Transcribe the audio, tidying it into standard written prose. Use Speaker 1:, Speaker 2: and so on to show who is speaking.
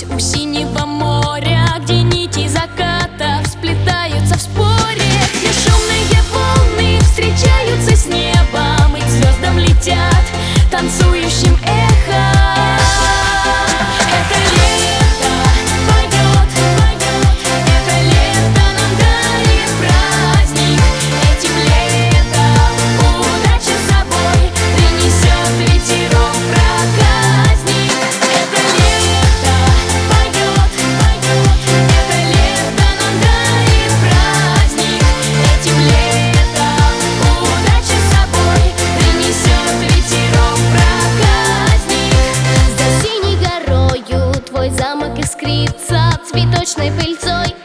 Speaker 1: здесь, у синего моря, где нити закатов сплетаются в споре, где шумные волны встречаются с небом и к звездам летят танцующим эхом. Это лето поет, это лето нам дарит праздник. Этим летом удача с собой принесет ветерок проказник. Это лето поет, это лето нам дарит праздник. Этим летом удача с собой принесет ветерок проказник. За синей горою твой замок искрится цветочной пыльцой.